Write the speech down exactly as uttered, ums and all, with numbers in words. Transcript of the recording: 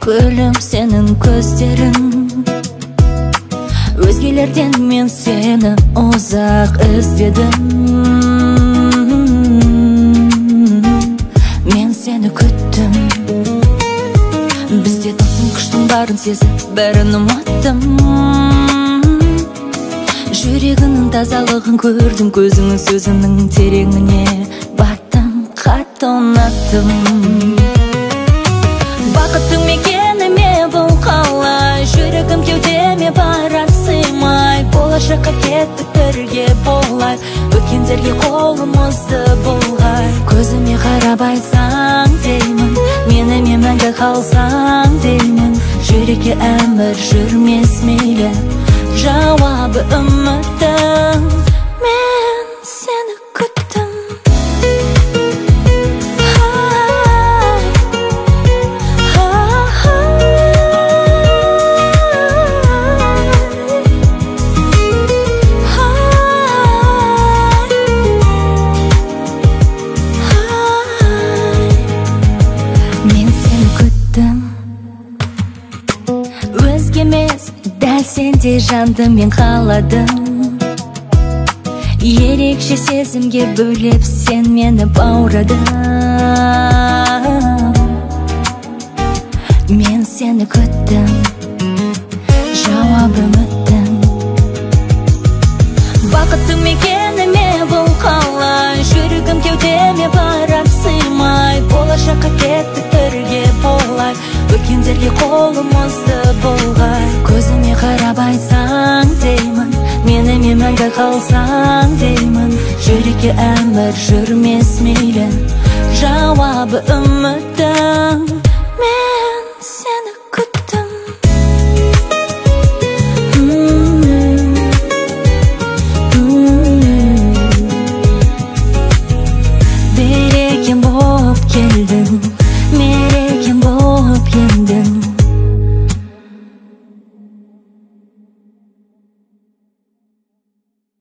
Gülüm senin gözlerin, özgelerden men seni uzak izledim. Men seni küttüm, bizde tılsым күштің барын сезіп бәрін ұмыттым. Жүрегінің тазалығын көрдім, көзіңнің сөзінің тереңіне баттым, қатты ұнаттым. Бақыттың мекеніме бұл қалай, жүрегім кеудеме барар сыймай. Болашаққа кеттік бірге болай, өткендерге қолымызды бұлғай. Көзіме қарап айтсаң деймін, меніме мәңгі қалсаң деймін. Жүрекке әмір жүрмес мейлі, жауабы үміттің. Мен сені күттім. Мен сені күттім. Өзге емес, дәл сенде жанды мен қаладым. Ерекше сезімге бөлеп сен мені баурадың. Мен сені күттім, жауабы үміттің. Бақыттың мекеніме бұл қалай, жүрегім кеудеме барар сыймай. Болашаққа кеттік бірге болай, өткендерге қолымызды бұлғай. Көзіме қарап айтсаң деймін, меніме мәңгі қалсаң деймін. Жүрекке әмір жүрмес мейлі, жауабы үміттің. Мен сені күттім. Берекем болып келді,